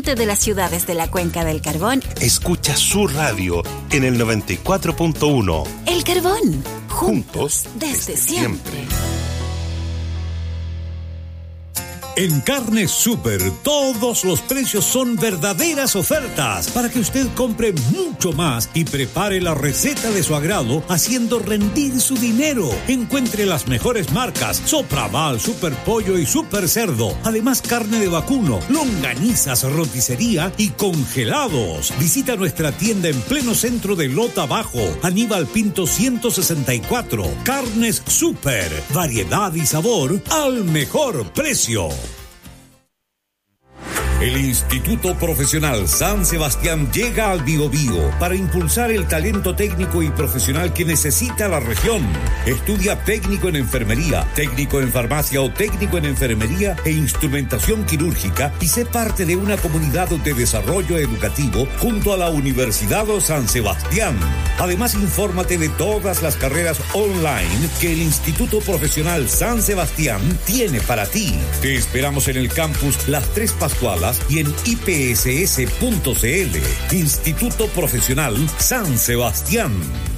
disfrute de las ciudades de la Cuenca del Carbón, escucha su radio en el 94.1. El Carbón, juntos desde siempre. En Carnes Super, todos los precios son verdaderas ofertas para que usted compre mucho más y prepare la receta de su agrado haciendo rendir su dinero. Encuentre las mejores marcas: Sopraval, Super Pollo y Super Cerdo. Además, carne de vacuno, longanizas, roticería y congelados. Visita nuestra tienda en pleno centro de Lota Bajo, Aníbal Pinto 164. Carnes Super, variedad y sabor al mejor precio. El Instituto Profesional San Sebastián llega al Biobío para impulsar el talento técnico y profesional que necesita la región. Estudia técnico en enfermería, técnico en farmacia o técnico en enfermería e instrumentación quirúrgica y sé parte de una comunidad de desarrollo educativo junto a la Universidad San Sebastián. Además, infórmate de todas las carreras online que el Instituto Profesional San Sebastián tiene para ti. Te esperamos en el campus Las Tres Pascualas y en ipss.cl. Instituto Profesional San Sebastián.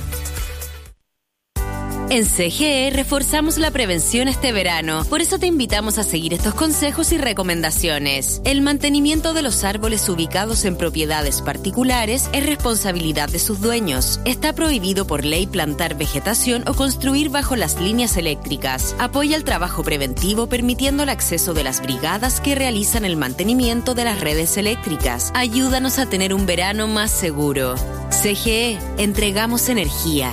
En CGE reforzamos la prevención este verano. Por eso te invitamos a seguir estos consejos y recomendaciones. El mantenimiento de los árboles ubicados en propiedades particulares es responsabilidad de sus dueños. Está prohibido por ley plantar vegetación o construir bajo las líneas eléctricas. Apoya el trabajo preventivo permitiendo el acceso de las brigadas que realizan el mantenimiento de las redes eléctricas. Ayúdanos a tener un verano más seguro. CGE, entregamos energía.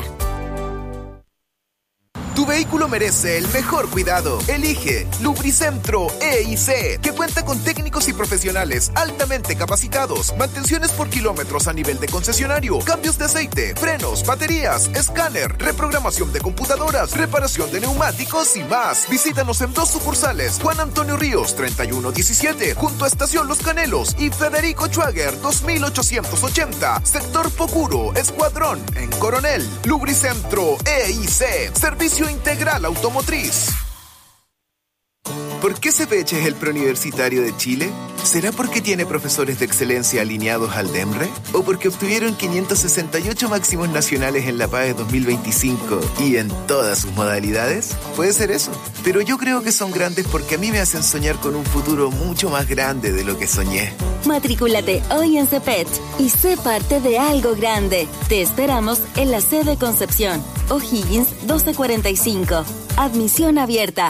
Tu vehículo merece el mejor cuidado. Elige Lubricentro E&C, que cuenta con técnicos y profesionales altamente capacitados. Mantenciones por kilómetros a nivel de concesionario, cambios de aceite, frenos, baterías, escáner, reprogramación de computadoras, reparación de neumáticos y más. Visítanos en 2 sucursales: Juan Antonio Ríos 3117, junto a Estación Los Canelos, y Federico Schwager 2880, sector Pocuro, Escuadrón, en Coronel. Lubricentro E&C, servicio integral automotriz. ¿Por qué CEPECH es el preuniversitario de Chile? ¿Será porque tiene profesores de excelencia alineados al DEMRE? ¿O porque obtuvieron 568 máximos nacionales en la PAE 2025 y en todas sus modalidades? Puede ser eso, pero yo creo que son grandes porque a mí me hacen soñar con un futuro mucho más grande de lo que soñé. Matrículate hoy en CEPECH y sé parte de algo grande. Te esperamos en la sede Concepción, O'Higgins 1245. Admisión abierta.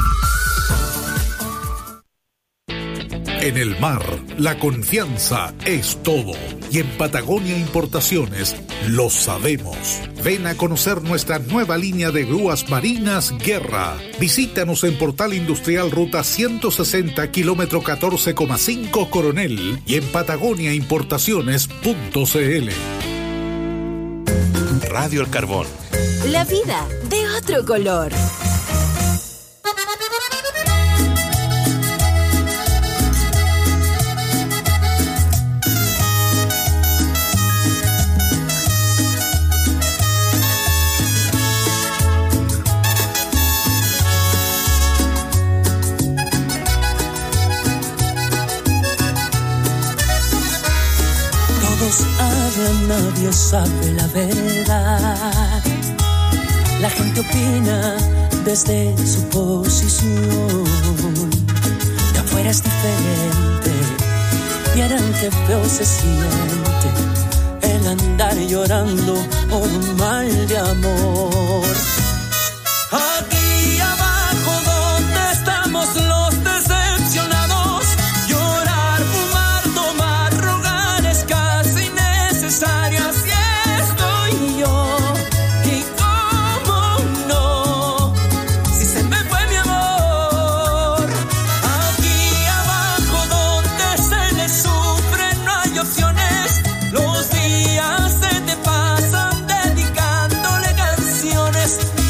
En el mar, la confianza es todo. Y en Patagonia Importaciones lo sabemos. Ven a conocer nuestra nueva línea de grúas marinas Guerra. Visítanos en Portal Industrial Ruta 160, kilómetro 14,5 Coronel. Y en patagoniaimportaciones.cl. Radio El Carbón. La vida de otro color. Nadie sabe la verdad. La gente opina desde su posición. De afuera es diferente. Vieran qué feo se siente el andar llorando por un mal de amor. Aquí abajo donde estamos los decepcionados, llorar, fumar, tomar, rogar es casi necesario. Así estoy yo, y cómo no, si se me fue mi amor. Aquí abajo donde se le sufre no hay opciones. Los días se te pasan dedicándole canciones.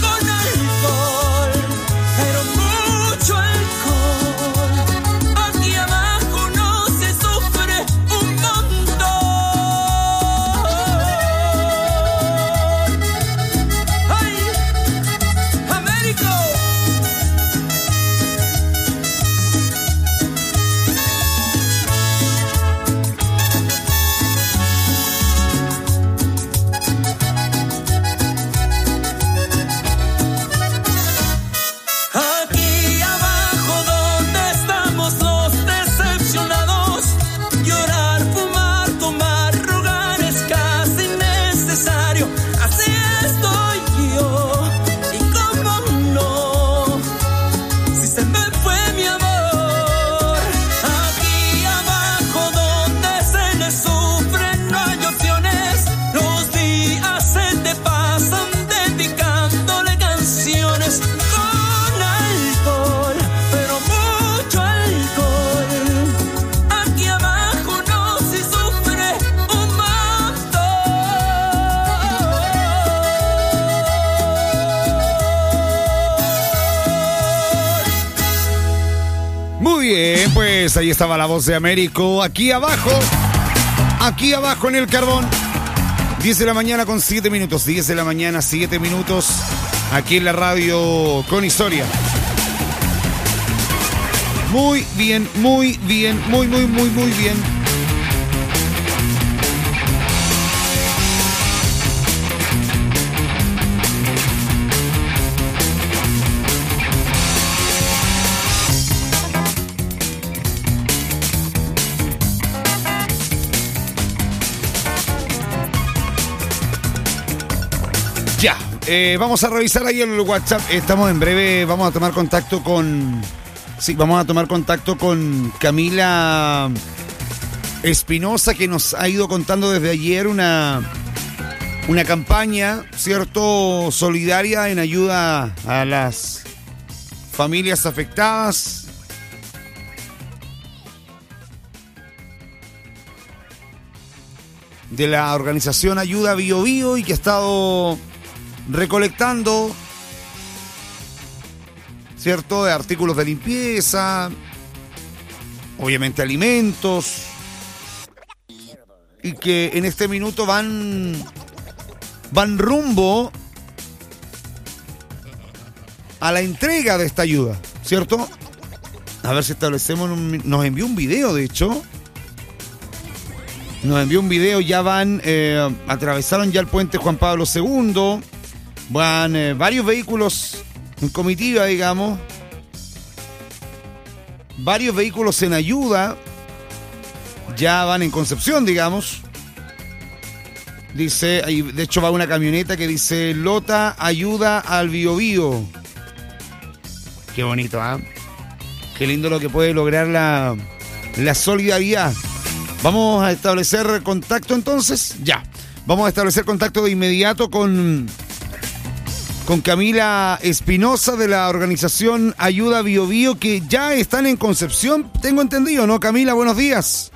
es, ahí estaba la voz de Américo. Aquí abajo en el carbón. 10 de la mañana con 7 minutos. 10 de la mañana, 7 minutos. Aquí en la radio con historia. Muy bien, muy bien, muy bien. Ya, vamos a revisar ahí el WhatsApp. Estamos en breve, vamos a tomar contacto con Camila Espinosa, que nos ha ido contando desde ayer una campaña, ¿cierto?, solidaria en ayuda a las familias afectadas. De la organización Ayuda Bio Bio, y que ha estado recolectando, ¿cierto?, de artículos de limpieza, obviamente alimentos, y que en este minuto van rumbo a la entrega de esta ayuda, ¿cierto? A ver si establecemos nos envió un video, de hecho. Nos envió un video, ya atravesaron ya el puente Juan Pablo II, van varios vehículos en comitiva, digamos, varios vehículos en ayuda, ya van en Concepción, digamos. Dice, de hecho va una camioneta que dice Lota ayuda al Bio Bio. Qué bonito, ¿ah? Qué lindo lo que puede lograr la solidaridad. Vamos a establecer contacto entonces. Ya. Vamos a establecer contacto de inmediato con Camila Espinosa de la organización Ayuda Bio Bio, que ya están en Concepción, tengo entendido, ¿no? Camila, buenos días.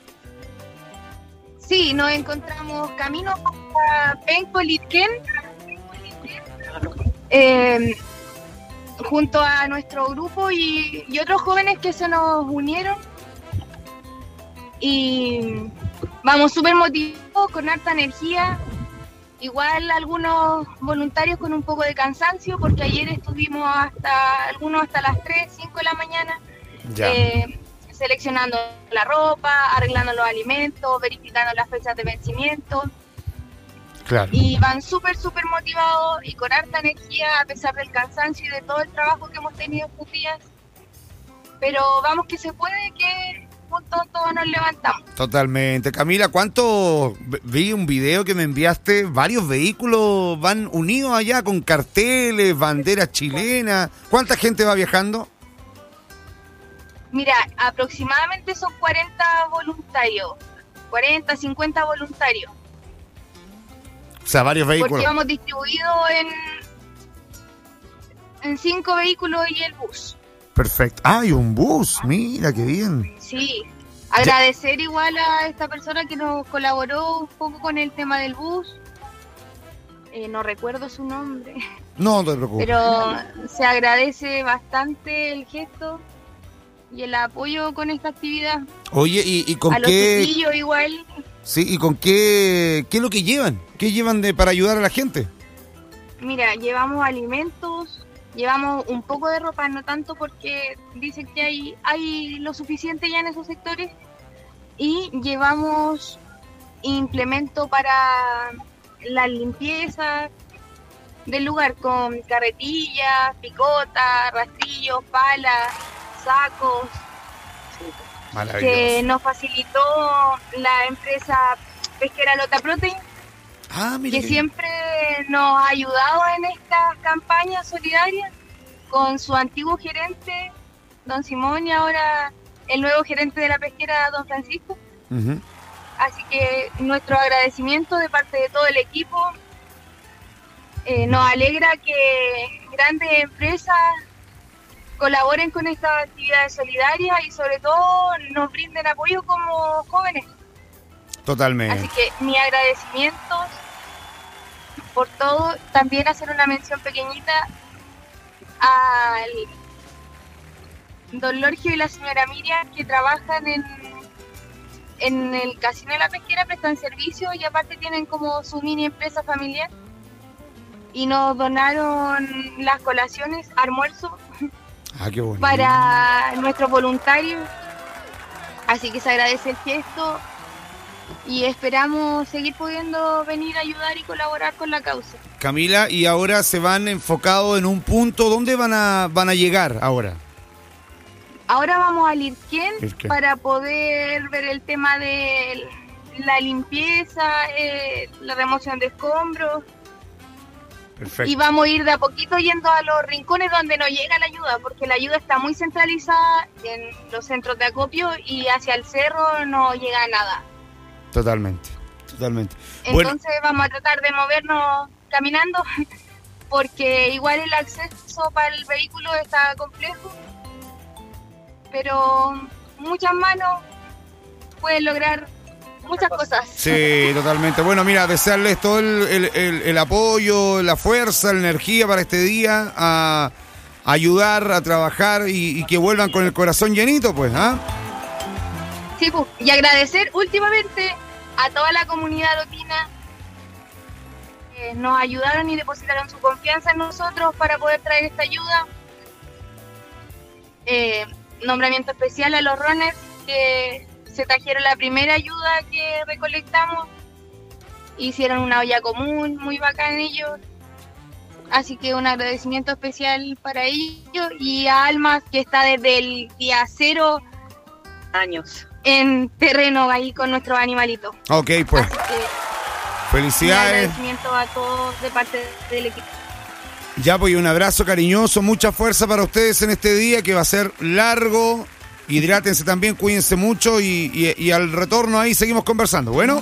Sí, nos encontramos camino a Penco Litquén, junto a nuestro grupo y otros jóvenes que se nos unieron. Y vamos súper motivados, con harta energía. Igual algunos voluntarios con un poco de cansancio, porque ayer estuvimos algunos hasta las 3, 5 de la mañana, seleccionando la ropa, arreglando los alimentos, verificando las fechas de vencimiento. Claro. Y van súper motivados y con harta energía, a pesar del cansancio y de todo el trabajo que hemos tenido estos días. Pero vamos que se puede, que juntos todos nos levantamos. Totalmente. Camila, vi un video que me enviaste, varios vehículos van unidos allá con carteles, banderas chilenas. ¿Cuánta gente va viajando? Mira, aproximadamente son 40 voluntarios, 40, 50 voluntarios. O sea, varios vehículos. Porque vamos distribuidos en 5 vehículos y el bus. Perfecto. Ah, y un bus, mira qué bien. Sí, agradecer igual a esta persona que nos colaboró un poco con el tema del bus. No recuerdo su nombre. No te preocupes. Pero se agradece bastante el gesto y el apoyo con esta actividad. Oye, ¿y con a los chiquillos igual. Sí, ¿y con qué es lo que llevan? ¿Qué llevan para ayudar a la gente? Mira, llevamos alimentos. Llevamos un poco de ropa, no tanto, porque dicen que hay lo suficiente ya en esos sectores. Y llevamos implemento para la limpieza del lugar, con carretillas, picotas, rastrillos, palas, sacos, que nos facilitó la empresa pesquera Lota Protein. Que siempre nos ha ayudado en estas campañas solidarias, con su antiguo gerente, don Simón, y ahora el nuevo gerente de la pesquera, don Francisco. Uh-huh. Así que nuestro agradecimiento de parte de todo el equipo. Nos alegra que grandes empresas colaboren con estas actividades solidarias y sobre todo nos brinden apoyo como jóvenes. Totalmente. Así que mi agradecimiento por todo. También hacer una mención pequeñita al don Lorgio y la señora Miriam, que trabajan en el Casino de la Pesquera, prestan servicio y aparte tienen como su mini empresa familiar. Y nos donaron las colaciones, almuerzo, Qué bonito. para nuestros voluntarios. Así que se agradece el gesto y esperamos seguir pudiendo venir a ayudar y colaborar con la causa. Camila, y ahora se van enfocados en un punto. ¿Dónde van a llegar ahora? Ahora vamos al Lirquén Lirquén. para poder ver el tema de la limpieza, la remoción de escombros. Perfecto. Y vamos a ir de a poquito yendo a los rincones donde no llega la ayuda, porque la ayuda está muy centralizada en los centros de acopio y hacia el cerro no llega nada. Totalmente. Bueno, Entonces vamos a tratar de movernos caminando, porque igual el acceso para el vehículo está complejo, pero muchas manos pueden lograr muchas cosas. sí, totalmente. Bueno, mira, desearles todo el apoyo, la fuerza, la energía para este día, a ayudar, a trabajar y que vuelvan con el corazón llenito, pues, ¿ah? Sí, pues, y agradecer últimamente a toda la comunidad lotina que nos ayudaron y depositaron su confianza en nosotros para poder traer esta ayuda. Nombramiento especial a los runners que se trajeron la primera ayuda que recolectamos. Hicieron una olla común, muy bacán ellos. Así que un agradecimiento especial para ellos y a Almas, que está desde el día 0 años en terreno ahí con nuestros animalitos. Ok, pues, Así que un felicidades. agradecimiento a todos de parte del equipo. Ya, pues, y un abrazo cariñoso, mucha fuerza para ustedes en este día que va a ser largo. Hidrátense también, cuídense mucho y al retorno ahí seguimos conversando. Bueno,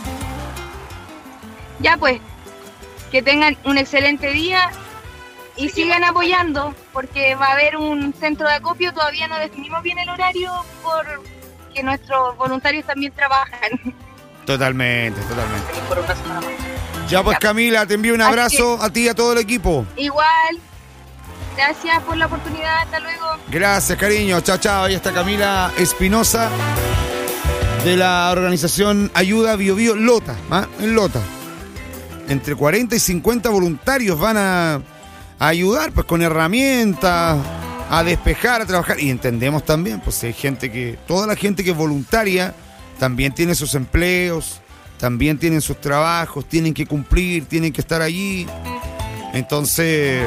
Ya pues, que tengan un excelente día y sigan apoyando, porque va a haber un centro de acopio, todavía no definimos bien el horario porque nuestros voluntarios también trabajan. totalmente. por una semana más. Ya, pues, Camila, te envío un Así abrazo a ti y a todo el equipo. Igual, gracias por la oportunidad, hasta luego. Gracias, cariño. Chao, chao. Ahí está Camila Espinosa de la organización Ayuda Biobío Lota, ¿ah? En Lota. Entre 40 y 50 voluntarios van a ayudar, pues, con herramientas, a despejar, a trabajar. Y entendemos también, pues, hay gente toda la gente que es voluntaria también tiene sus empleos, también tienen sus trabajos, tienen que cumplir, tienen que estar allí. Entonces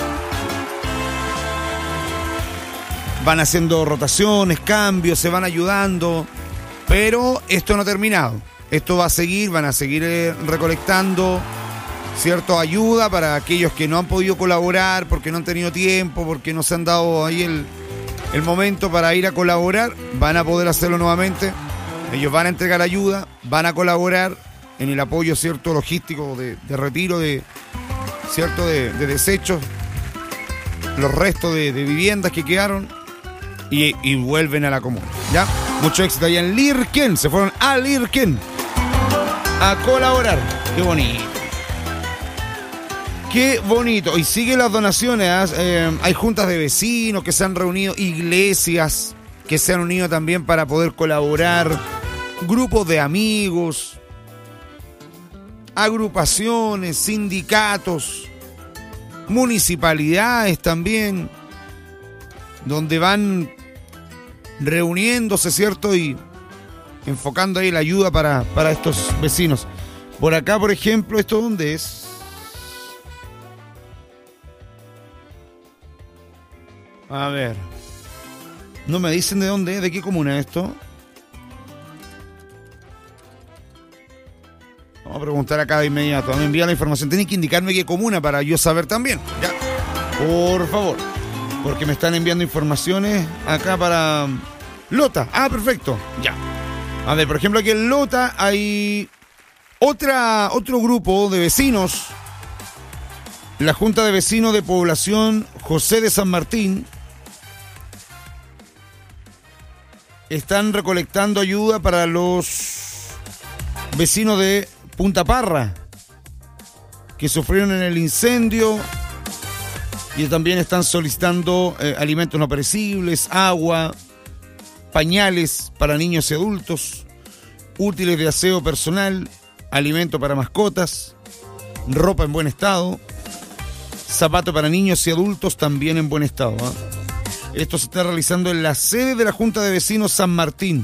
van haciendo rotaciones, cambios, se van ayudando, pero esto no ha terminado. Esto va a seguir, van a seguir recolectando, ¿cierto? Ayuda para aquellos que no han podido colaborar porque no han tenido tiempo, porque no se han dado ahí el momento para ir a colaborar. Van a poder hacerlo nuevamente. Ellos van a entregar ayuda, van a colaborar en el apoyo, ¿cierto? Logístico de retiro, ¿cierto? De desechos, los restos de viviendas que quedaron. Y vuelven a la comuna, ¿ya? Mucho éxito allá en Lirquén. Se fueron a Lirquén a colaborar. Qué bonito. Qué bonito. Y siguen las donaciones. Hay juntas de vecinos que se han reunido, iglesias que se han unido también para poder colaborar, grupos de amigos, agrupaciones, sindicatos, municipalidades también, donde van reuniéndose, ¿cierto? Y enfocando ahí la ayuda para estos vecinos. Por acá, por ejemplo, ¿esto dónde es? A ver. No me dicen de dónde es, de qué comuna es esto. Vamos a preguntar acá de inmediato. Me envían la información. Tienen que indicarme qué comuna para yo saber también. Ya. Por favor. Porque me están enviando informaciones acá para Lota. Ah, perfecto. Ya. A ver, por ejemplo, aquí en Lota hay otro grupo de vecinos. La Junta de Vecinos de Población José de San Martín están recolectando ayuda para los vecinos de Punta Parra que sufrieron en el incendio Y también están solicitando alimentos no perecibles, agua, pañales para niños y adultos, útiles de aseo personal, alimento para mascotas, ropa en buen estado, zapatos para niños y adultos también en buen estado. Esto se está realizando en la sede de la Junta de Vecinos San Martín.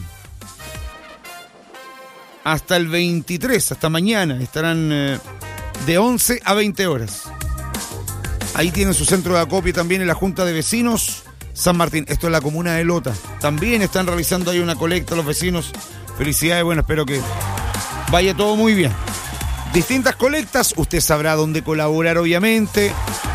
Hasta el 23, hasta mañana, estarán de 11 a 20 horas. Ahí tienen su centro de acopio también en la Junta de Vecinos San Martín. Esto es la comuna de Lota. También están realizando ahí una colecta los vecinos. Felicidades, bueno, espero que vaya todo muy bien. Distintas colectas, usted sabrá dónde colaborar, obviamente.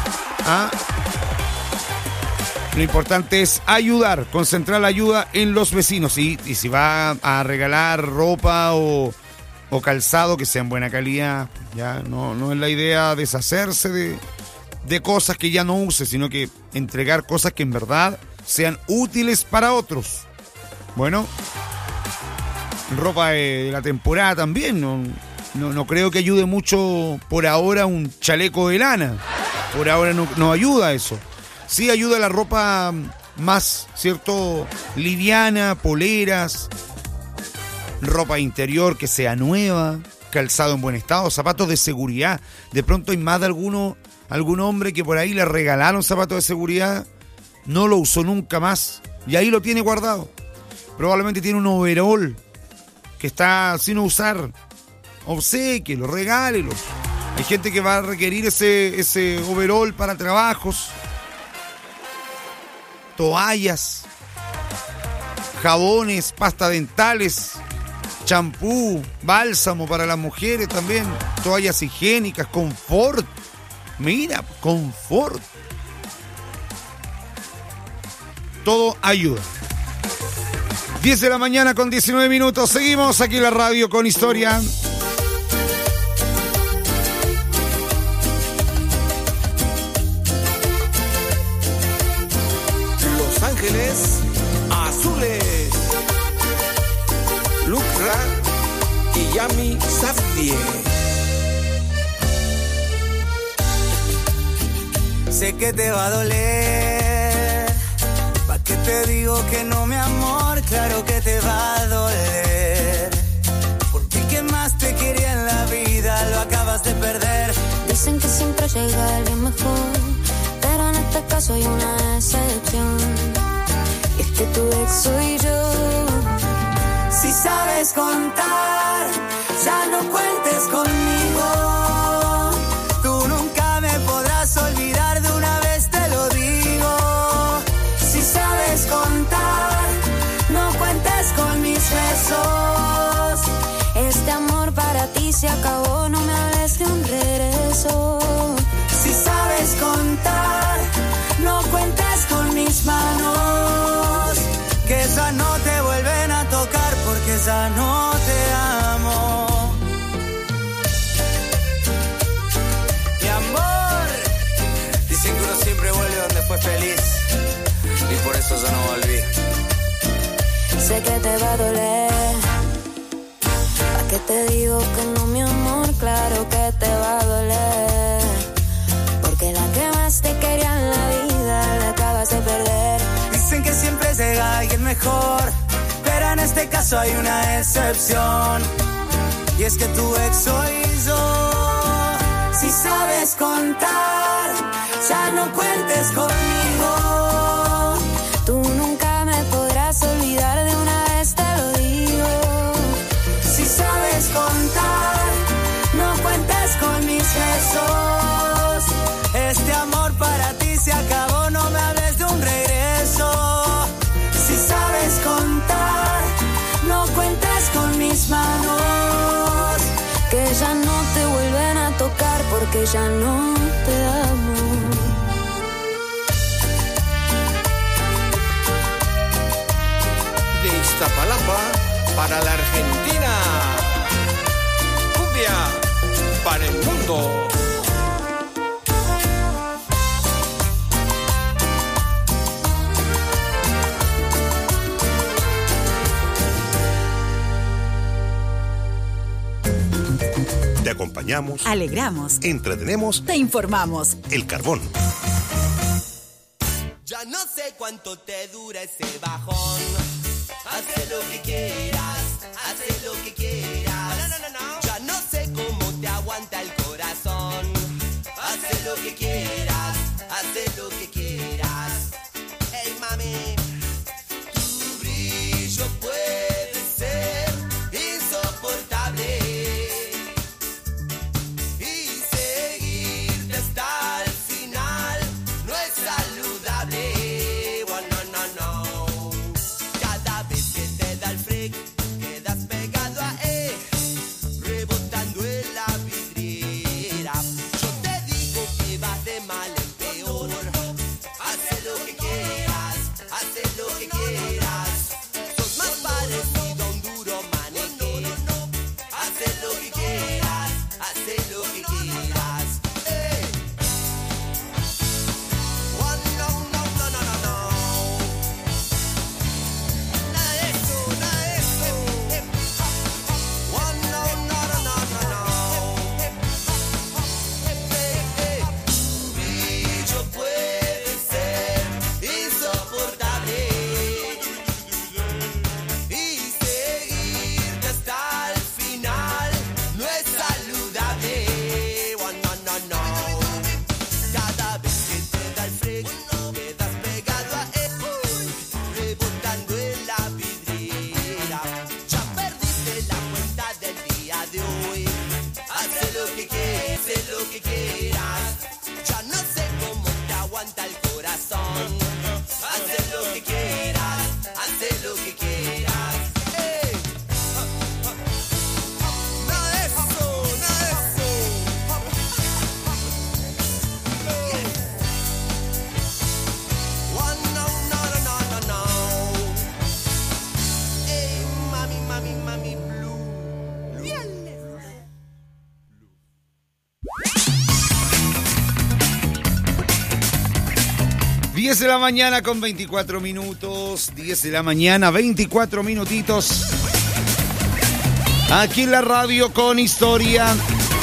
Lo importante es ayudar, concentrar la ayuda en los vecinos. Y si va a regalar ropa o calzado que sea en buena calidad, ya no es la idea deshacerse de cosas que ya no use, sino que entregar cosas que en verdad sean útiles para otros. Bueno, ropa de la temporada también, no creo que ayude mucho por ahora un chaleco de lana. Por ahora no ayuda eso. Sí ayuda la ropa más, ¿cierto?, liviana, poleras, ropa interior que sea nueva, calzado en buen estado, zapatos de seguridad. De pronto hay más de algún hombre que por ahí le regalaron zapatos de seguridad, no lo usó nunca más y ahí lo tiene guardado. Probablemente tiene un overol que está sin usar. Obséquielo, regálelo. Hay gente que va a requerir ese overol para trabajos. Toallas, jabones, pasta dentales, champú, bálsamo para las mujeres también, toallas higiénicas, confort. Mira, confort. Todo ayuda. 10 de la mañana con 19 minutos. Seguimos aquí en la radio con historia. Los Ángeles Azules. Lucra y Yami Safdie. Sé que te va a doler. ¿Pa' qué te digo que no, mi amor? Claro que te va a doler. Porque el que más te quería en la vida lo acabas de perder. Dicen que siempre llega alguien mejor, pero en este caso hay una excepción. Y es que tu ex soy yo. Si sabes contar, ya no cuentes conmigo. Tú nunca me podrás olvidar, de una vez te lo digo. Si sabes contar, no cuentes con mis besos. Este amor para ti se acabó, no me hables de un regreso. Si sabes contar, no cuentes con mis manos, que ya no te vuelven a tocar porque ya no te amo. Mi amor, dicen que uno siempre vuelve donde fue feliz, y por eso yo no volví. Sé que te va a doler. ¿Pa' qué te digo que no, mi amor? Claro que te va a doler. Porque la que más te quería en la vida la acabas de perder. Dicen que siempre llega alguien mejor, pero en este caso hay una excepción. Y es que tu ex soy yo. Si sabes contar, ya no cuentes conmigo. Tú nunca me podrás olvidar, de una vez te lo digo. Si sabes contar, no cuentes con mis besos. Este amor para ti se acabó, no me hables de un regreso. Si sabes contar, no cuentes con mis manos, que ya no te vuelven a tocar porque ya no te amo. De Iztapalapa para la Argentina. Cumbia para el mundo. Te acompañamos, alegramos, entretenemos, te informamos. El Carbón. Ya no sé cuánto te dura ese bajón. Haz lo que quieras, haz lo que quieras. Ya no sé cómo te aguanta el corazón. Haz lo que quieras, haz lo que quieras. Hey mami, tu brillo puede ser insoportable y seguirte hasta el final no es saludable. Oh, no, no, no. Cada vez que te da el freak quedas pegado a él, rebotando en la vidriera. Yo te digo que vas de mal en peor. Haz lo que quieras, haz lo que quieras. Sos más parecido a un duro maniquí. Haz lo que quieras, haz lo que quieras. Hey. Oh, no, no, no, no, no, no. Nada de eso, nada de eso. Oh, no, no, no, no, no, no. Tu brillo puede ser insoportable y seguirte hasta el final no es saludable. Oh, no, no, no. Cada vez que te da el freak quedas pegado a él, rebotando en la vidriera. Ya perdiste la cuenta del día de hoy. Haz lo que quieras, haz lo que quieras. Ya no sé cómo te aguanta el corazón. Haz lo que quieras, haz lo que quieras. Hey. Nada de eso, nada de eso. Oh, no, no, no, no, no. Hey, mami, mami, mami, blue. 10 de la mañana con 24 minutos. 10 de la mañana, 24 minutitos. Aquí en la radio con historia.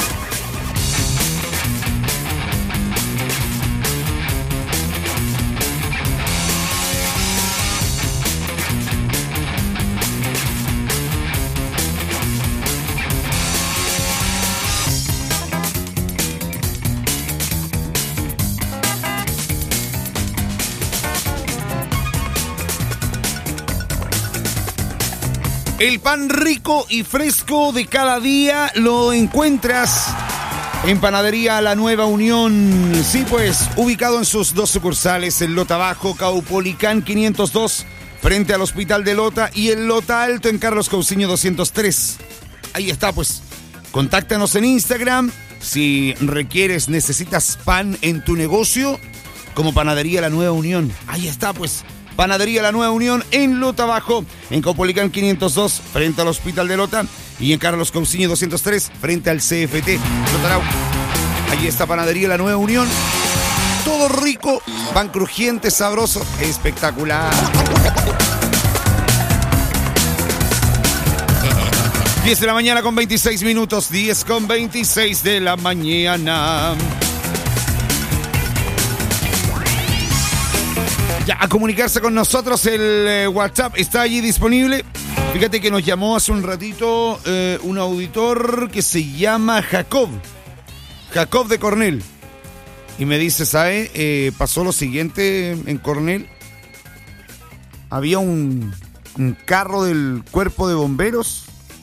El pan rico y fresco de cada día lo encuentras en Panadería La Nueva Unión. Sí, pues, ubicado en sus dos sucursales, en Lota Bajo, Caupolicán 502, frente al Hospital de Lota, y en Lota Alto, en Carlos Cousiño 203. Ahí está, pues. Contáctanos en Instagram si requieres, necesitas pan en tu negocio, como Panadería La Nueva Unión. Ahí está, pues. Panadería La Nueva Unión en Lota Bajo, en Caupolicán 502, frente al Hospital de Lota, y en Carlos Cousiño 203, frente al CFT Lotarau. Allí está Panadería La Nueva Unión. Todo rico, pan crujiente, sabroso, espectacular. 10 de la mañana con 26 minutos, 10 con 26 de la mañana. Ya, a comunicarse con nosotros, el WhatsApp está allí disponible. Fíjate que nos llamó hace un ratito un auditor que se llama Jacob de Cornell. Y me dice, ¿sabe? Pasó lo siguiente en Cornell. Había un carro del cuerpo de bomberos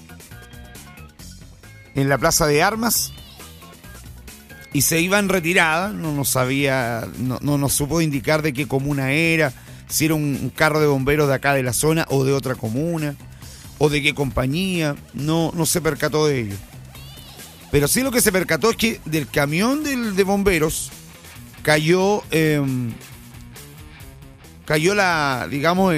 en la plaza de armas y se iba en retirada. No nos sabía, no nos supo indicar de qué comuna era, si era un carro de bomberos de acá de la zona o de otra comuna, o de qué compañía. No se percató de ello. Pero sí lo que se percató es que del camión de bomberos cayó la, digamos,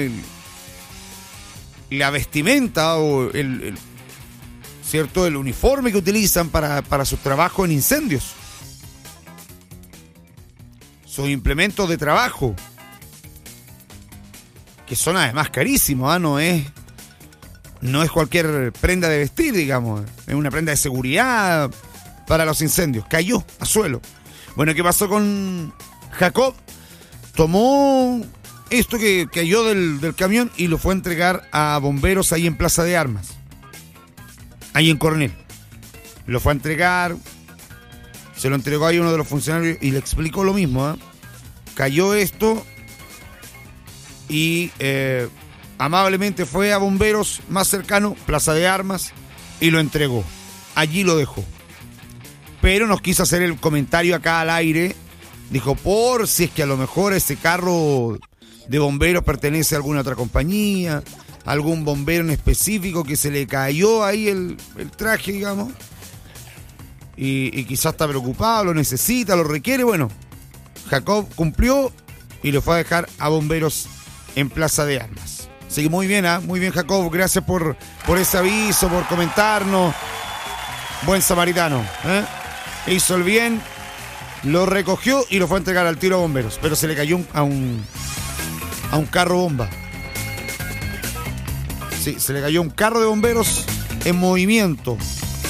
la vestimenta o ¿cierto? El uniforme que utilizan para su trabajo en incendios. Sus implementos de trabajo, que son además carísimos, no es cualquier prenda de vestir, digamos, es una prenda de seguridad para los incendios. Cayó a suelo. Bueno, ¿qué pasó con Jacob? tomó esto que cayó del camión y lo fue a entregar a bomberos ahí en Plaza de Armas, ahí en Coronel. Lo fue a entregar, se lo entregó ahí uno de los funcionarios y le explicó lo mismo, ¿eh? Cayó esto y amablemente fue a bomberos más cercano, Plaza de Armas, y lo entregó. Allí lo dejó. Pero nos quiso hacer el comentario acá al aire. Dijo, por si es que a lo mejor ese carro de bomberos pertenece a alguna otra compañía, algún bombero en específico que se le cayó ahí el traje, digamos, y quizás está preocupado, lo necesita, lo requiere. Bueno, Jacob cumplió y lo fue a dejar a bomberos en Plaza de Armas. Así que muy bien, muy bien, Jacob, gracias por ese aviso, por comentarnos. Buen samaritano, hizo el bien, lo recogió y lo fue a entregar al tiro a bomberos, pero se le cayó a un carro bomba. Sí, se le cayó un carro de bomberos en movimiento.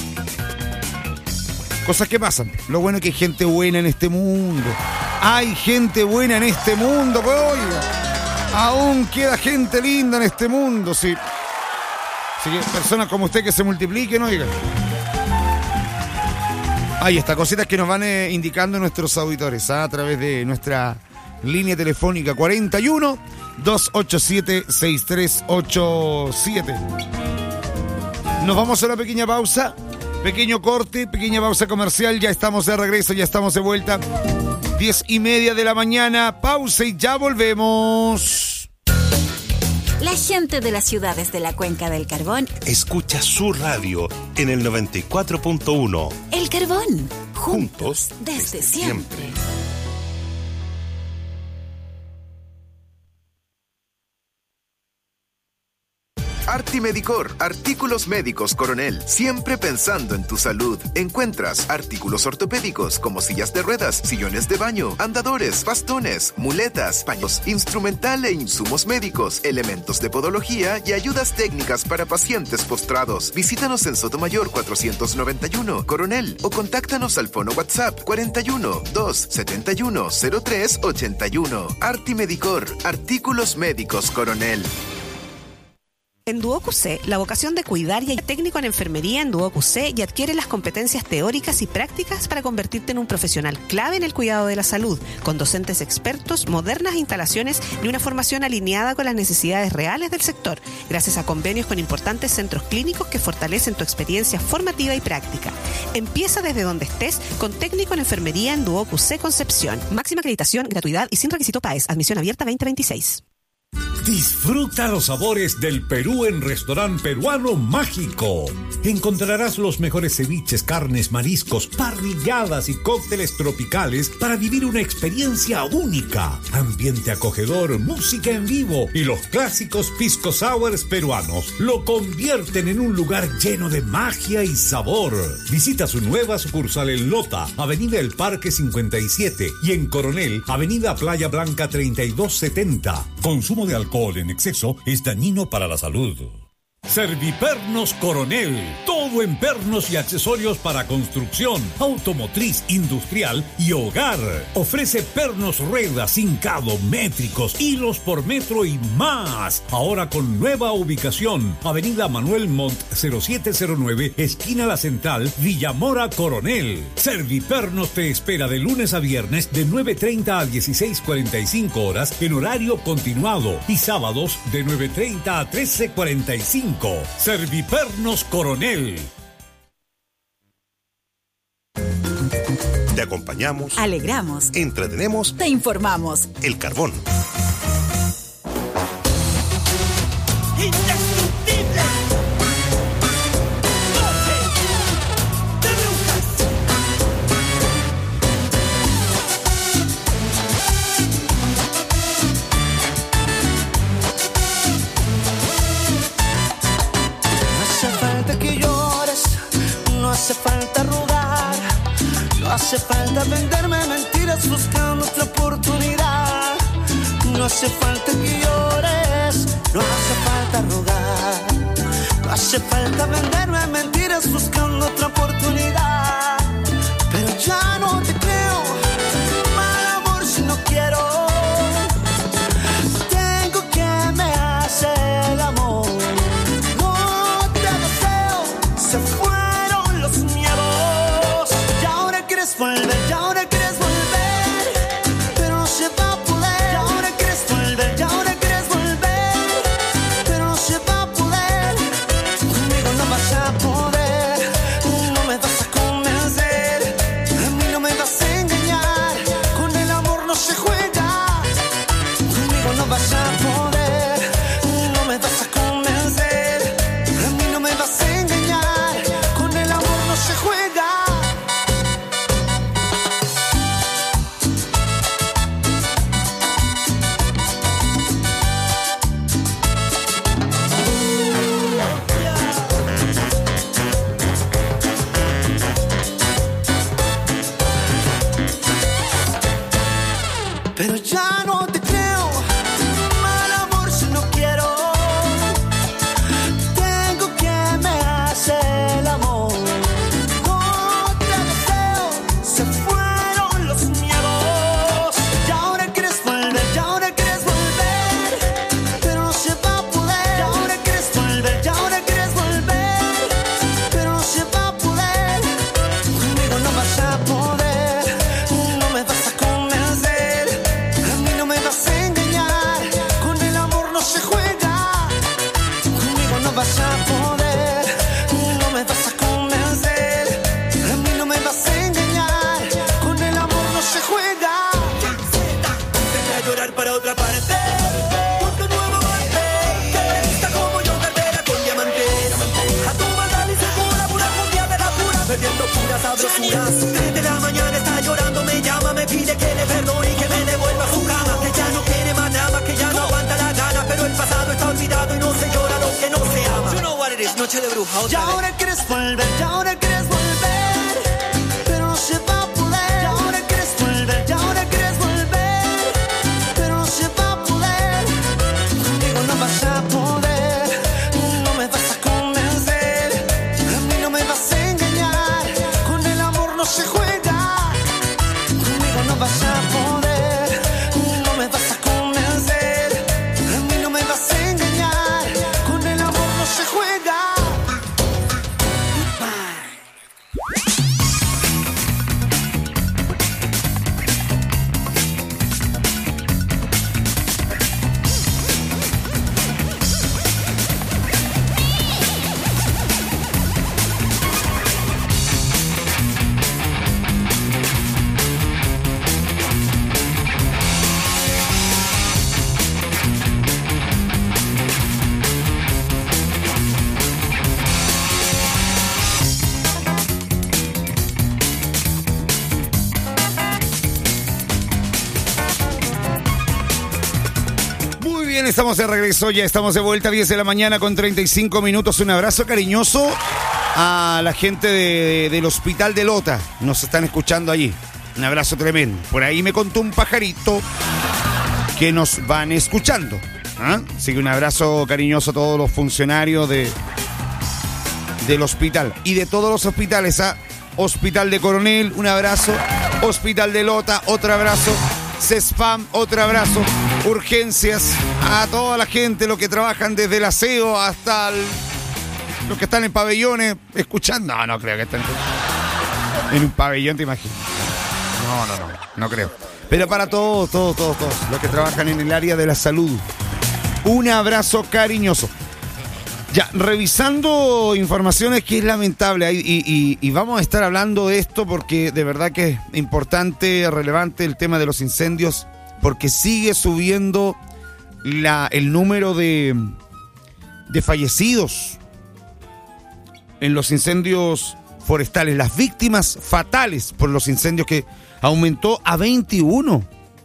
Cosas que pasan. Lo bueno es que hay gente buena en este mundo. Hay gente buena en este mundo, pues oiga. Aún queda gente linda en este mundo, sí. Así que personas como usted que se multipliquen, oiga. Ahí está, cositas que nos van indicando nuestros auditores a través de nuestra línea telefónica 41-287-6387. Nos vamos a una pequeña pausa, pequeño corte, pequeña pausa comercial. Ya estamos de regreso, ya estamos de vuelta. 10:30 de la mañana, pausa y ya volvemos. La gente de las ciudades de la Cuenca del Carbón escucha su radio en el 94.1. El Carbón, juntos desde siempre. Artimedicor, artículos médicos Coronel, siempre pensando en tu salud. Encuentras artículos ortopédicos como sillas de ruedas, sillones de baño, andadores, bastones, muletas, paños, instrumental e insumos médicos, elementos de podología y ayudas técnicas para pacientes postrados. Visítanos en Sotomayor 491, Coronel, o contáctanos al fono WhatsApp 41 271 03 81. Artimedicor, artículos médicos Coronel. En Duoc UC, la vocación de cuidar y técnico en enfermería en Duoc UC y adquiere las competencias teóricas y prácticas para convertirte en un profesional clave en el cuidado de la salud, con docentes expertos, modernas instalaciones y una formación alineada con las necesidades reales del sector, gracias a convenios con importantes centros clínicos que fortalecen tu experiencia formativa y práctica. Empieza desde donde estés con técnico en enfermería en Duoc UC Concepción. Máxima acreditación, gratuidad y sin requisito PAES. Admisión abierta 2026. Disfruta los sabores del Perú en Restaurante Peruano Mágico. Encontrarás los mejores ceviches, carnes, mariscos, parrilladas y cócteles tropicales para vivir una experiencia única. Ambiente acogedor, música en vivo y los clásicos pisco sours peruanos lo convierten en un lugar lleno de magia y sabor. Visita su nueva sucursal en Lota, Avenida El Parque 57, y en Coronel, Avenida Playa Blanca 3270. Consumo de alcohol en exceso es dañino para la salud. Servipernos Coronel, todo en pernos y accesorios para construcción, automotriz, industrial y hogar. Ofrece pernos ruedas, hincado, métricos, hilos por metro y más. Ahora con nueva ubicación, Avenida Manuel Montt 0709, esquina La Central, Villamora Coronel. Servipernos te espera de lunes a viernes de 9:30 a 16:45 horas en horario continuado y sábados de 9:30 a 13:45. Servipernos Coronel. Te acompañamos, alegramos, entretenemos, te informamos. El Carbón. Indestructible. No hace falta rogar, no hace falta venderme mentiras buscando otra oportunidad. No hace falta que llores, no hace falta rogar, no hace falta venderme mentiras buscando otra oportunidad. Pero ya no te creo, mal amor si no quiero. haciendo puras sabrosuras. 3 de la mañana está llorando, me llama, me pide que le perdone y que me devuelva a su cama. Que ya no quiere más nada, que ya no aguanta la gana, pero el pasado está olvidado y no se llora lo que no se ama. You know what it is, noche de bruja. Y ahora quieres volver, y ahora quieres volver, pero no se va a poder. Y ahora quieres volver, y ahora quieres volver, pero no se va a poder. Conmigo no vas a poder, no me vas a convencer, a mí no me vas a engañar, con el amor no se juega. Conmigo no vas a poder, no me vas a convencer, a mí no me vas a engañar, con el amor no se juega. Estamos de regreso, ya estamos de vuelta, 10 de la mañana con 35 minutos. Un abrazo cariñoso a la gente del hospital de Lota. Nos están escuchando allí. Un abrazo tremendo. Por ahí me contó un pajarito que nos van escuchando. ¿Ah? Así que un abrazo cariñoso a todos los funcionarios del hospital. Y de todos los hospitales, a Hospital de Coronel, un abrazo. Hospital de Lota, otro abrazo. CESPAM, otro abrazo. Urgencias, a toda la gente, los que trabajan desde el aseo hasta los que están en pabellones escuchando. No creo que estén en un pabellón, te imaginas. No creo. Pero para todos los que trabajan en el área de la salud, un abrazo cariñoso. Ya, revisando informaciones, que es lamentable, y vamos a estar hablando de esto porque de verdad que es importante, relevante el tema de los incendios, porque sigue subiendo el número de fallecidos en los incendios forestales, las víctimas fatales por los incendios, que aumentó a 21,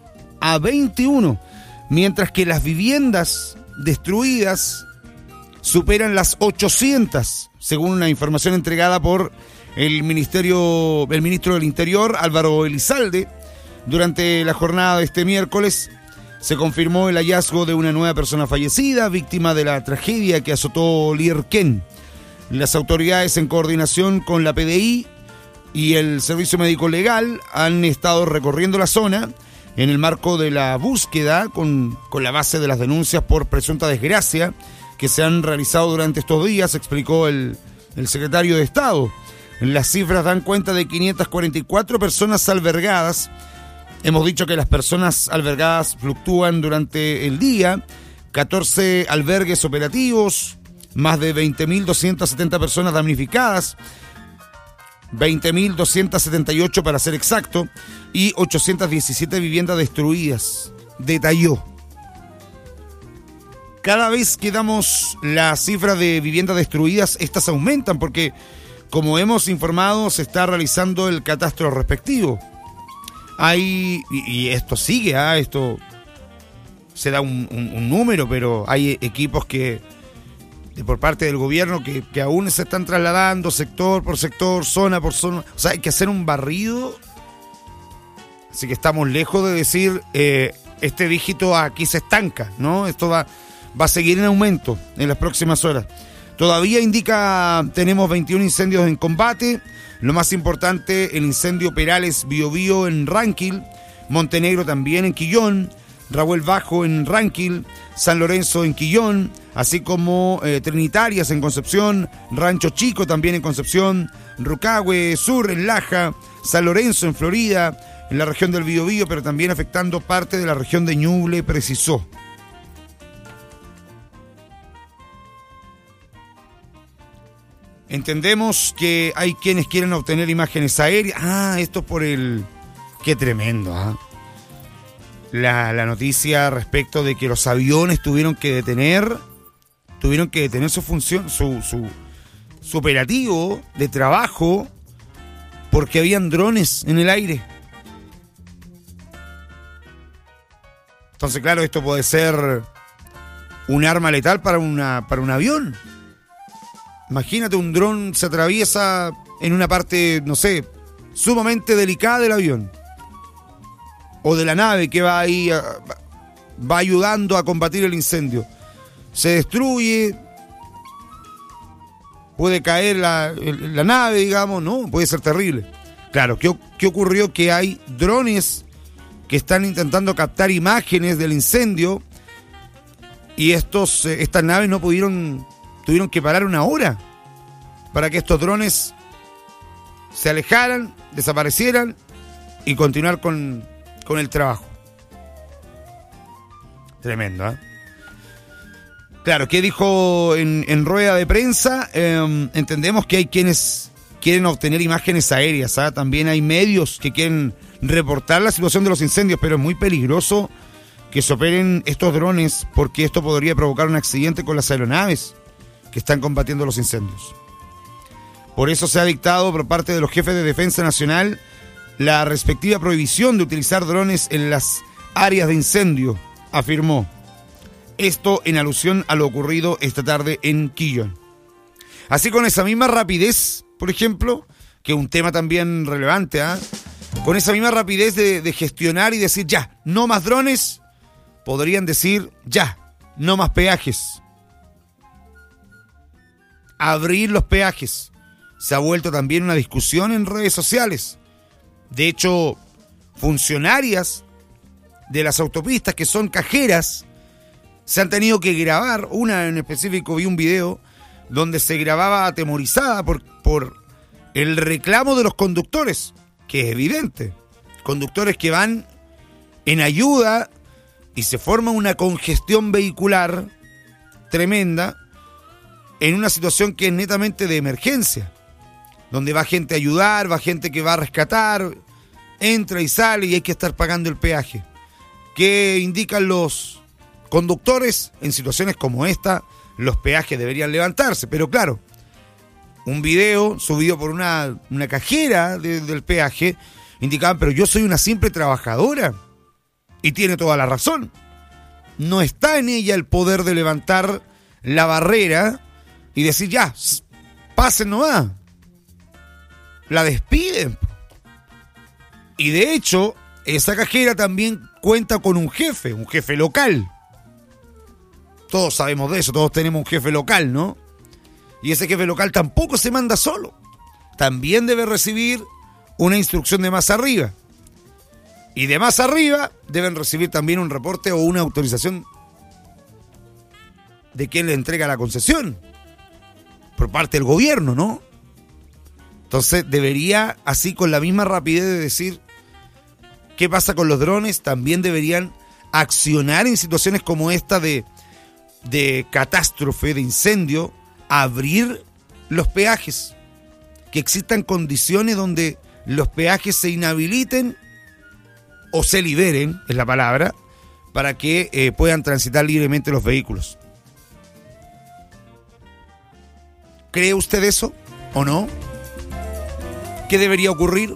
mientras que las viviendas destruidas superan las 800, según una información entregada por el ministro del Interior, Álvaro Elizalde. Durante la jornada de este miércoles se confirmó el hallazgo de una nueva persona fallecida, víctima de la tragedia que azotó Lierquén. Las autoridades, en coordinación con la PDI y el Servicio Médico Legal, han estado recorriendo la zona en el marco de la búsqueda con la base de las denuncias por presunta desgracia que se han realizado durante estos días, explicó el secretario de Estado. Las cifras dan cuenta de 544 personas albergadas. Hemos dicho que las personas albergadas fluctúan durante el día, 14 albergues operativos, más de 20.270 personas damnificadas, 20.278 para ser exacto, y 817 viviendas destruidas, detalló. Cada vez que damos la cifra de viviendas destruidas, estas aumentan porque, como hemos informado, se está realizando el catastro respectivo. Y esto sigue, esto se da un número, pero hay equipos que por parte del gobierno que aún se están trasladando sector por sector, zona por zona. O sea, hay que hacer un barrido. Así que estamos lejos de decir este dígito aquí se estanca, ¿no? Esto va a seguir en aumento en las próximas horas. Todavía tenemos 21 incendios en combate. Lo más importante, el incendio Perales Biobío en Ranquil, Montenegro también en Quillón, Rahuel Bajo en Ranquil, San Lorenzo en Quillón, así como Trinitarias en Concepción, Rancho Chico también en Concepción, Rucahue Sur en Laja, San Lorenzo en Florida, en la región del Biobío, pero también afectando parte de la región de Ñuble, precisó. Entendemos que hay quienes quieren obtener imágenes aéreas. Esto por el... Qué tremendo, La noticia respecto de que los aviones tuvieron que detener su función, su operativo de trabajo porque habían drones en el aire. Entonces, claro, esto puede ser un arma letal para un avión. Imagínate, un dron se atraviesa en una parte, no sé, sumamente delicada del avión. O de la nave que va ahí, va ayudando a combatir el incendio. Se destruye, puede caer la nave, digamos, ¿no? Puede ser terrible. Claro, ¿qué ocurrió? Que hay drones que están intentando captar imágenes del incendio y estas naves no tuvieron que parar una hora para que estos drones se alejaran, desaparecieran y continuar con el trabajo. Tremendo, ¿eh? Claro, ¿qué dijo en rueda de prensa? Entendemos que hay quienes quieren obtener imágenes aéreas, ¿eh? También hay medios que quieren reportar la situación de los incendios, pero es muy peligroso que se operen estos drones porque esto podría provocar un accidente con las aeronaves que están combatiendo los incendios. Por eso se ha dictado por parte de los jefes de Defensa Nacional la respectiva prohibición de utilizar drones en las áreas de incendio, afirmó. Esto en alusión a lo ocurrido esta tarde en Quillón. Así, con esa misma rapidez, por ejemplo, que es un tema también relevante, ¿eh? Con esa misma rapidez de gestionar y decir ya, no más drones, podrían decir ya, no más peajes. Abrir los peajes. Se ha vuelto también una discusión en redes sociales. De hecho, funcionarias de las autopistas que son cajeras se han tenido que grabar. Una en específico, vi un video donde se grababa atemorizada por el reclamo de los conductores, que es evidente. Conductores que van en ayuda y se forma una congestión vehicular tremenda en una situación que es netamente de emergencia, donde va gente a ayudar, va gente que va a rescatar, entra y sale y hay que estar pagando el peaje. ¿Qué indican los conductores? En situaciones como esta, los peajes deberían levantarse, pero claro, un video subido por una cajera del peaje indicaban, pero yo soy una simple trabajadora, y tiene toda la razón. No está en ella el poder de levantar la barrera y decir ya, pasen nomás. La despiden. Y de hecho, esa cajera también cuenta con un jefe local. Todos sabemos de eso, todos tenemos un jefe local, ¿no? Y ese jefe local tampoco se manda solo. También debe recibir una instrucción de más arriba. Y de más arriba deben recibir también un reporte o una autorización de quien le entrega la concesión. Por parte del gobierno, ¿no? Entonces debería, así con la misma rapidez de decir qué pasa con los drones, también deberían accionar en situaciones como esta de catástrofe, de incendio, abrir los peajes. Que existan condiciones donde los peajes se inhabiliten o se liberen, es la palabra, para que puedan transitar libremente los vehículos. ¿Cree usted eso o no? ¿Qué debería ocurrir?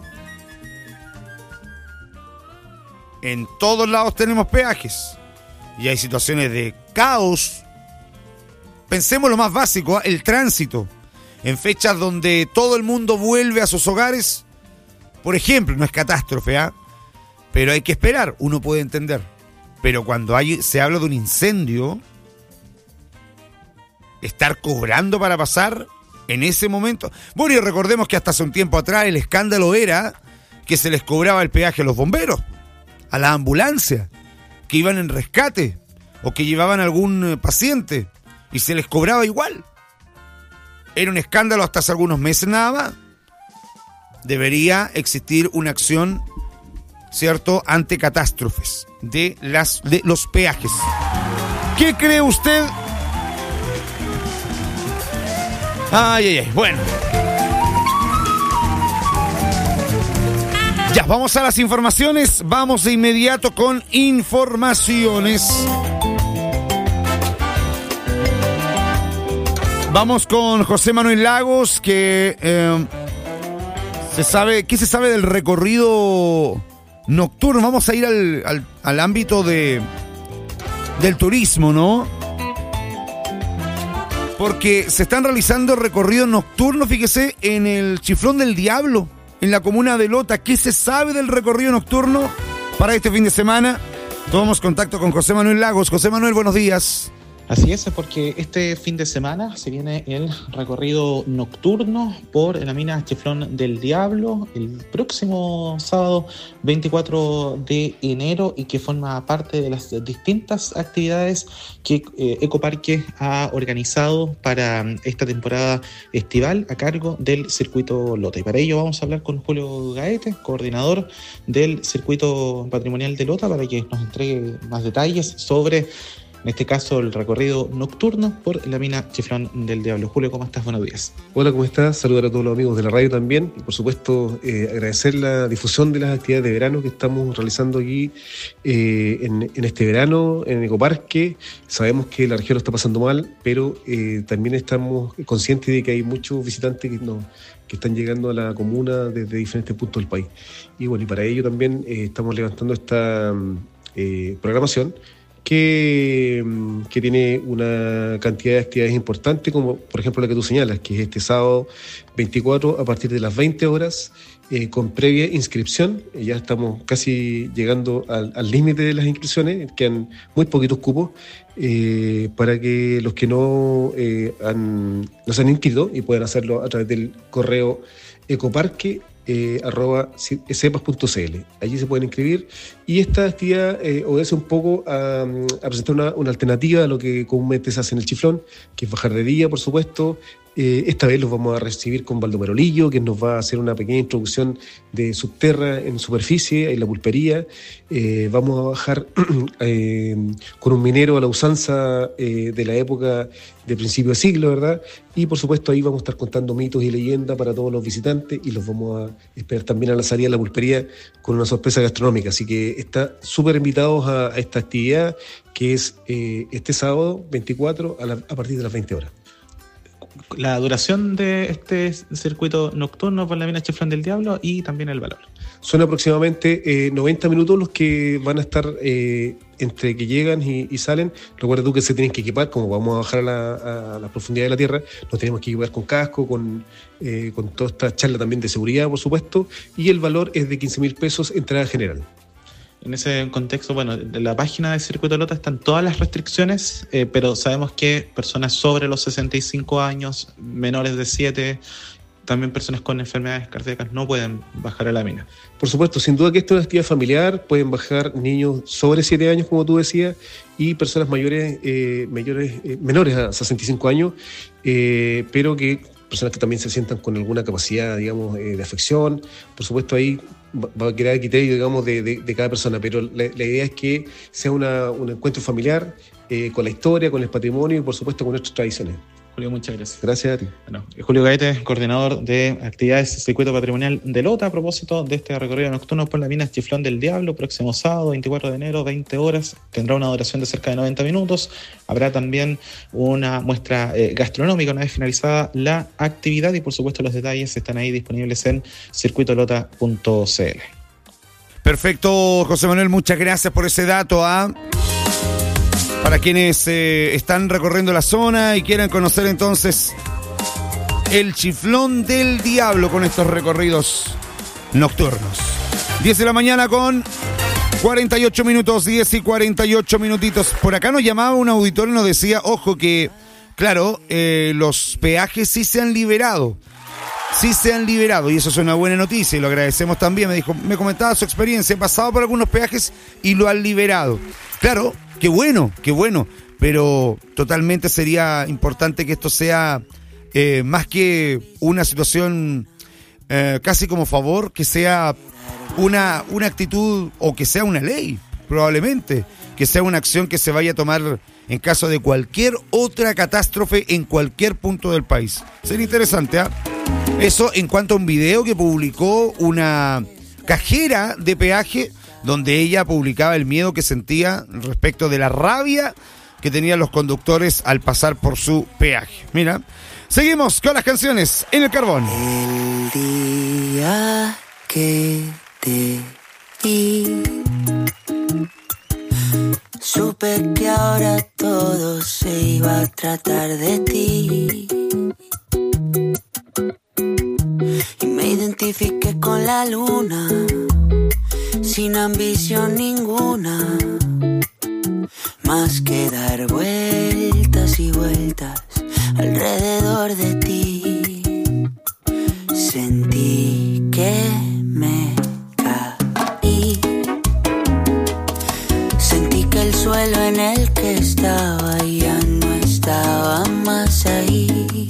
En todos lados tenemos peajes y hay situaciones de caos. Pensemos lo más básico, el tránsito. En fechas donde todo el mundo vuelve a sus hogares, por ejemplo, no es catástrofe, ¿ah? Pero hay que esperar, uno puede entender. Pero cuando se habla de un incendio, estar cobrando para pasar en ese momento. Bueno, y recordemos que hasta hace un tiempo atrás el escándalo era que se les cobraba el peaje a los bomberos, a la ambulancia, que iban en rescate o que llevaban algún paciente y se les cobraba igual. Era un escándalo hasta hace algunos meses nada más. Debería existir una acción, ¿cierto?, ante catástrofes de los peajes. ¿Qué cree usted? Ay, bueno. Ya, vamos a las informaciones. Vamos de inmediato con informaciones. Vamos con José Manuel Lagos, que ¿Qué se sabe del recorrido nocturno? Vamos a ir al ámbito del turismo, ¿no? Porque se están realizando recorridos nocturnos, fíjese, en el Chiflón del Diablo, en la comuna de Lota. ¿Qué se sabe del recorrido nocturno para este fin de semana? Tomamos contacto con José Manuel Lagos. José Manuel, buenos días. Así es, porque este fin de semana se viene el recorrido nocturno por la mina Chiflón del Diablo el próximo sábado 24 de enero y que forma parte de las distintas actividades que Ecoparque ha organizado para esta temporada estival a cargo del Circuito Lota. Y para ello vamos a hablar con Julio Gaete, coordinador del Circuito Patrimonial de Lota, para que nos entregue más detalles sobre, en este caso, el recorrido nocturno por la mina Chiflón del Diablo. Julio, ¿cómo estás? Buenos días. Hola, ¿cómo estás? Saludar a todos los amigos de la radio también. Y por supuesto, agradecer la difusión de las actividades de verano que estamos realizando aquí en este verano, en Ecoparque. Sabemos que la región lo está pasando mal, pero también estamos conscientes de que hay muchos visitantes que están llegando a la comuna desde diferentes puntos del país. Y bueno, y para ello también estamos levantando esta programación que tiene una cantidad de actividades importantes, como por ejemplo la que tú señalas, que es este sábado 24 a partir de las 20 horas, con previa inscripción. Ya estamos casi llegando al límite de las inscripciones, quedan muy poquitos cupos, para que los que no se han inscrito y puedan hacerlo a través del correo ecoparque @cepas.cl. Allí se pueden inscribir y esta actividad obedece un poco a presentar una alternativa a lo que comúnmente se hace en el Chiflón, que es bajar de día, por supuesto. Esta vez los vamos a recibir con Baldomero Lillo, que nos va a hacer una pequeña introducción de subterra en superficie, en la pulpería. Vamos a bajar con un minero a la usanza de la época de principio de siglo, ¿verdad? Y por supuesto ahí vamos a estar contando mitos y leyendas para todos los visitantes y los vamos a esperar también a la salida de la pulpería con una sorpresa gastronómica. Así que están súper invitados a esta actividad que es este sábado 24 a partir de las 20 horas. La duración de este circuito nocturno por la mina Chiflón del Diablo y también el valor. Son aproximadamente 90 minutos los que van a estar entre que llegan y salen. Recuerda tú que se tienen que equipar, como vamos a bajar a la profundidad de la tierra, nos tenemos que equipar con casco, con toda esta charla también de seguridad, por supuesto, y el valor es de 15.000 pesos entrada general. En ese contexto, bueno, en la página del Circuito Lota están todas las restricciones, pero sabemos que personas sobre los 65 años, menores de 7, también personas con enfermedades cardíacas no pueden bajar a la mina. Por supuesto, sin duda que esto es una actividad familiar, pueden bajar niños sobre 7 años, como tú decías, y personas menores a 65 años, pero que personas que también se sientan con alguna capacidad, digamos, de afección. Por supuesto, ahí va a quedar criterio, digamos, de cada persona, pero la idea es que sea un encuentro familiar con la historia, con el patrimonio y, por supuesto, con nuestras tradiciones. Julio, muchas gracias. Gracias a ti. Bueno, Julio Gaete, coordinador de actividades Circuito Patrimonial de Lota, a propósito de este recorrido nocturno por la mina Chiflón del Diablo, próximo sábado, 24 de enero, 20 horas. Tendrá una duración de cerca de 90 minutos. Habrá también una muestra gastronómica una vez finalizada la actividad y, por supuesto, los detalles están ahí disponibles en circuitolota.cl. Perfecto, José Manuel, muchas gracias por ese dato. Para quienes están recorriendo la zona y quieran conocer entonces el Chiflón del Diablo con estos recorridos nocturnos. 10 de la mañana con 48 minutos, 10 y 48 minutitos. Por acá nos llamaba un auditor y nos decía, ojo que, claro, los peajes sí se han liberado. Sí se han liberado y eso es una buena noticia y lo agradecemos también. Me comentaba su experiencia, he pasado por algunos peajes y lo han liberado. Claro, qué bueno, pero totalmente sería importante que esto sea más que una situación casi como favor, que sea una actitud o que sea una ley, probablemente, que sea una acción que se vaya a tomar en caso de cualquier otra catástrofe en cualquier punto del país. Sería interesante, ¿ah? Eso en cuanto a un video que publicó una cajera de peaje, donde ella publicaba el miedo que sentía respecto de la rabia que tenían los conductores al pasar por su peaje. Mira, Seguimos con las canciones en el carbón. El día que te vi, supe que ahora todo se iba a tratar de ti. Y me identifiqué con la luna, sin ambición ninguna, más que dar vueltas y vueltas alrededor de ti. Sentí que me caí, sentí que el suelo en el que estaba ya no estaba más ahí.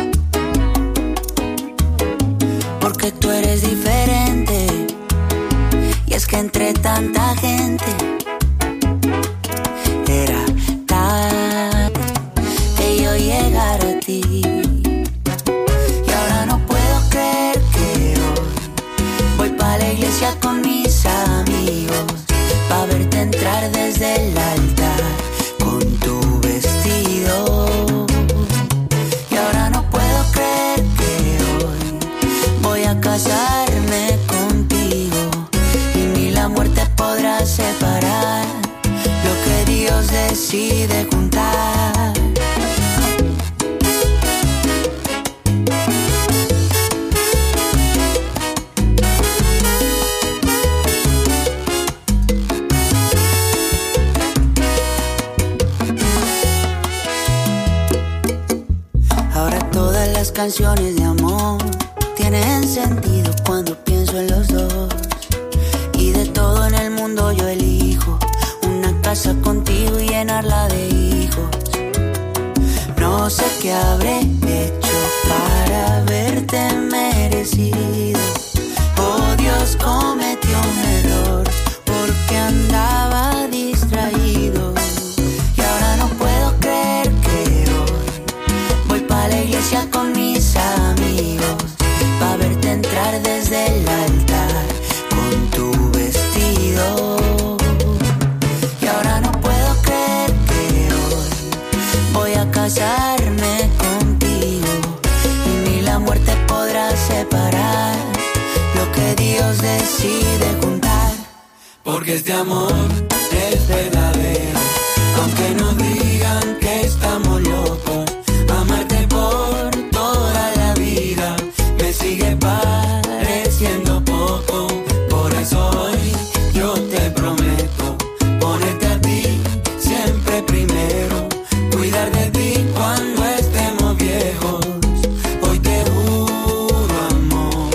Porque tú eres diferente, y es que entre tanta gente era tarde que yo llegara a ti. Y ahora no puedo creer que hoy voy pa' la iglesia con mis amigos, pa' verte entrar desde el altar con tu vestido. Y ahora no puedo creer que hoy voy a casarme contigo, y ni la muerte podrá separar lo que Dios decide juntar. Ahora todas las canciones de amor tienen sentido cuando pienso en los dos. Y de todo en el mundo yo elijo una casa contigo y llenarla de hijos. No sé qué habré hecho para haberte merecido. Oh, Dios, cometí un error porque andaba distraído. Y ahora no puedo creer que hoy voy pa' la iglesia con mis amigos, pa' verte entrar desde el altar con tu vestido. Y ahora no puedo creer que hoy voy a casarme contigo, y ni la muerte podrá separar lo que Dios decide juntar. Porque este amor es verdadero, aunque nos digan que estamos locos. Amarte por toda la vida me sigue pareciendo poco. Por eso hoy yo te prometo ponerte a ti siempre primero, cuidar de ti cuando estemos viejos. Hoy te juro amor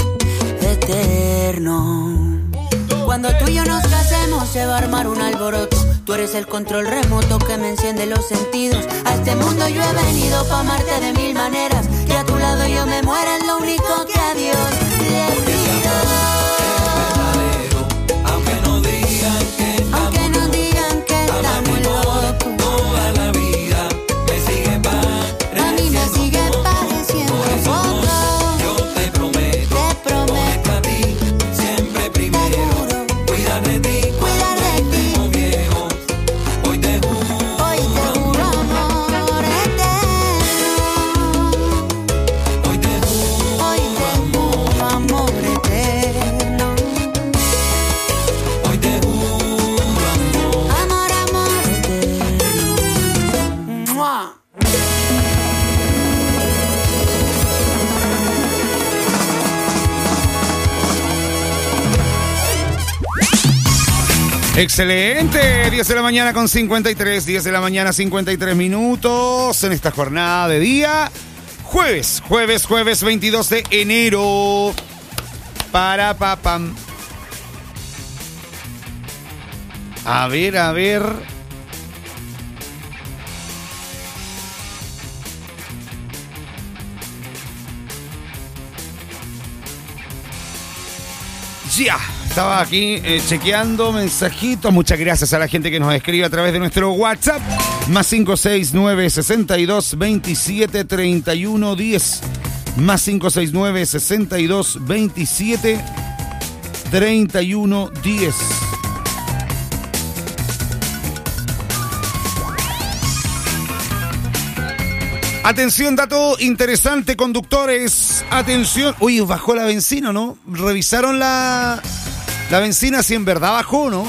eterno. Cuando tú y yo nos casemos se va a armar un alboroto. Tú eres el control remoto que me enciende los sentidos. A este mundo yo he venido pa' amarte de mil maneras, y a tu lado yo me muera, es lo único que a Dios le pido. Aunque no digan que estamos locos, toda la vida me sigue pareciendo. A mí me sigue pareciendo poco. Yo te prometo ponerte a ti siempre primero, cuidar de ti cuando estemos viejos. Hoy te juro amor eterno. Hoy te juro amor eterno. Hoy te juro amor eterno. ¡Mua! Excelente, 10 de la mañana con 53, 10 de la mañana 53 minutos en esta jornada de día. Jueves 22 de enero. Para papam. A ver. Ya. Estaba aquí chequeando mensajitos. Muchas gracias a la gente que nos escribe a través de nuestro WhatsApp. Más 569 62 27 31 10. Más 569 62 27 31 10. Atención, dato interesante, conductores. Atención. Uy, bajó la benzina, ¿no? Revisaron la benzina, si en verdad bajó, ¿no?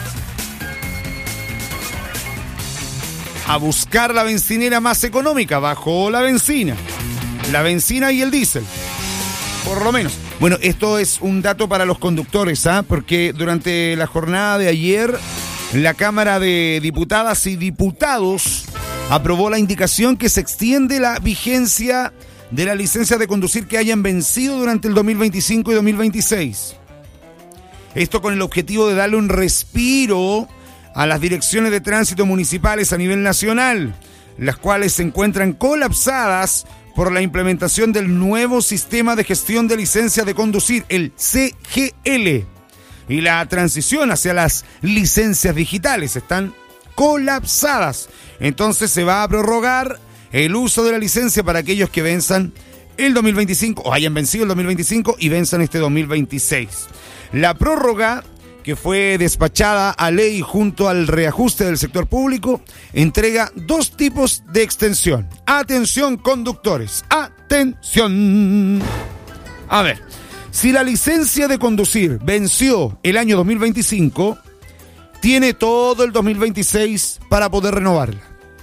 A buscar la bencinera más económica. Bajó la benzina. La benzina y el diésel. Por lo menos. Bueno, esto es un dato para los conductores, ¿ah? Porque durante la jornada de ayer, la Cámara de Diputadas y Diputados aprobó la indicación que se extiende la vigencia de la licencia de conducir que hayan vencido durante el 2025 y 2026. Esto con el objetivo de darle un respiro a las direcciones de tránsito municipales a nivel nacional, las cuales se encuentran colapsadas por la implementación del nuevo sistema de gestión de licencia de conducir, el CGL, y la transición hacia las licencias digitales. Están colapsadas. Entonces se va a prorrogar el uso de la licencia para aquellos que venzan el 2025 o hayan vencido el 2025 y venzan este 2026. La prórroga, que fue despachada a ley junto al reajuste del sector público, entrega dos tipos de extensión. Atención, conductores, atención. A ver, si la licencia de conducir venció el año 2025, tiene todo el 2026 para poder renovarla.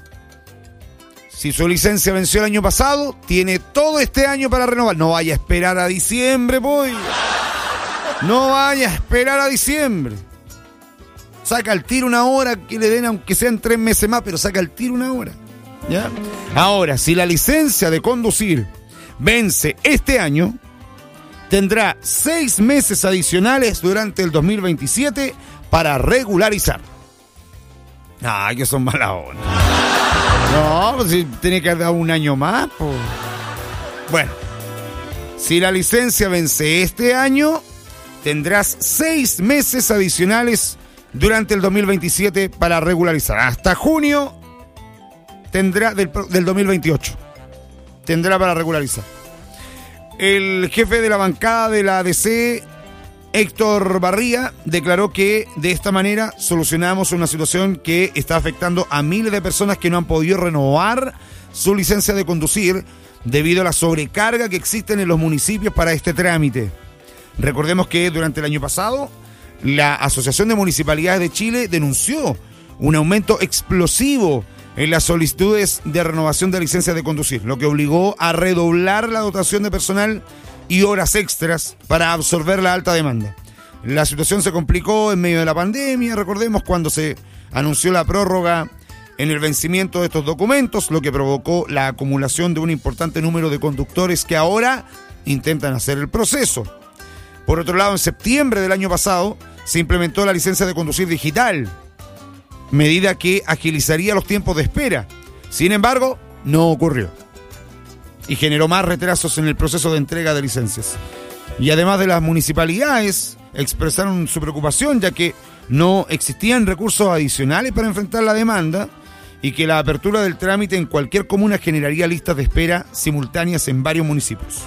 Si su licencia venció el año pasado, tiene todo este año para renovar. No vaya a esperar a diciembre, pues. No vaya a esperar a diciembre. Saca al tiro una hora que le den, aunque sean 3 meses más, pero saca al tiro una hora. ¿Ya? Ahora, si la licencia de conducir vence este año, tendrá 6 meses adicionales durante el 2027 para regularizar. Ay, que son mala onda. No, pues si tiene que dar un año más, pues. Bueno, si la licencia vence este año, tendrás 6 meses adicionales durante el 2027 para regularizar. Hasta junio tendrá del 2028. Tendrá para regularizar. El jefe de la bancada de la ADC, Héctor Barría, declaró que de esta manera solucionamos una situación que está afectando a miles de personas que no han podido renovar su licencia de conducir debido a la sobrecarga que existen en los municipios para este trámite. Recordemos que durante el año pasado, la Asociación de Municipalidades de Chile denunció un aumento explosivo en las solicitudes de renovación de licencias de conducir, lo que obligó a redoblar la dotación de personal y horas extras para absorber la alta demanda. La situación se complicó en medio de la pandemia, recordemos cuando se anunció la prórroga en el vencimiento de estos documentos, lo que provocó la acumulación de un importante número de conductores que ahora intentan hacer el proceso. Por otro lado, en septiembre del año pasado se implementó la licencia de conducir digital, medida que agilizaría los tiempos de espera. Sin embargo, no ocurrió y generó más retrasos en el proceso de entrega de licencias. Y además de las municipalidades expresaron su preocupación, ya que no existían recursos adicionales para enfrentar la demanda y que la apertura del trámite en cualquier comuna generaría listas de espera simultáneas en varios municipios.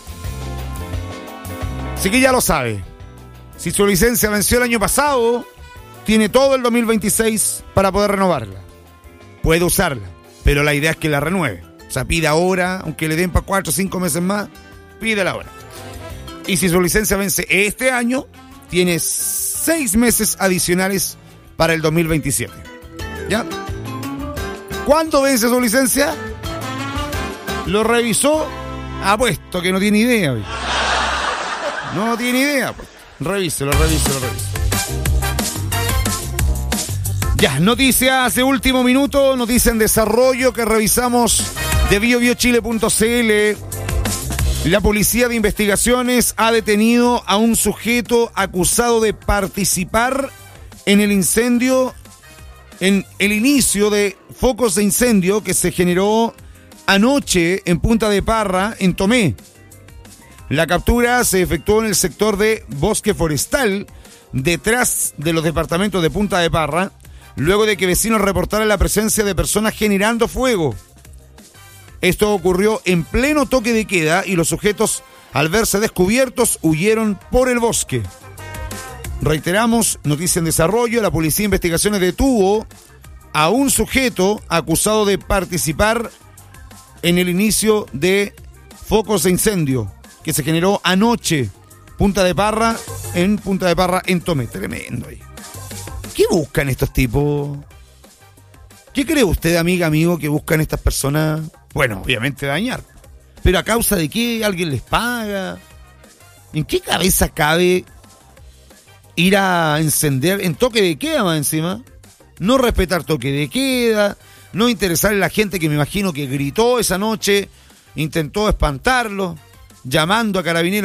Así que ya lo sabe, si su licencia venció el año pasado, tiene todo el 2026 para poder renovarla. Puede usarla, pero la idea es que la renueve. O sea, pida ahora, aunque le den para 4 o 5 meses más, pídela ahora. Y si su licencia vence este año, tiene 6 meses adicionales para el 2027. ¿Ya? ¿Cuándo vence su licencia? ¿Lo revisó? Apuesto que no tiene idea. Hoy. No tiene idea. Pues. Revíselo. Ya, noticias de último minuto, noticia en desarrollo que revisamos de biobiochile.cl. La Policía de Investigaciones ha detenido a un sujeto acusado de participar en el incendio, en el inicio de focos de incendio que se generó anoche en Punta de Parra, en Tomé. La captura se efectuó en el sector de Bosque Forestal, detrás de los departamentos de Punta de Parra, luego de que vecinos reportaran la presencia de personas generando fuego. Esto ocurrió en pleno toque de queda y los sujetos, al verse descubiertos, huyeron por el bosque. Reiteramos, noticia en desarrollo, la Policía de Investigaciones detuvo a un sujeto acusado de participar en el inicio de focos de incendio que se generó anoche en Punta de Parra, en Tomé. Tremendo ahí. ¿Qué buscan estos tipos? ¿Qué cree usted, amiga, amigo, que buscan estas personas? Bueno, obviamente dañar. ¿Pero a causa de qué? ¿Alguien les paga? ¿En qué cabeza cabe ir a encender en toque de queda más encima? No respetar toque de queda, no interesarle a la gente que me imagino que gritó esa noche, intentó espantarlo, llamando a carabineros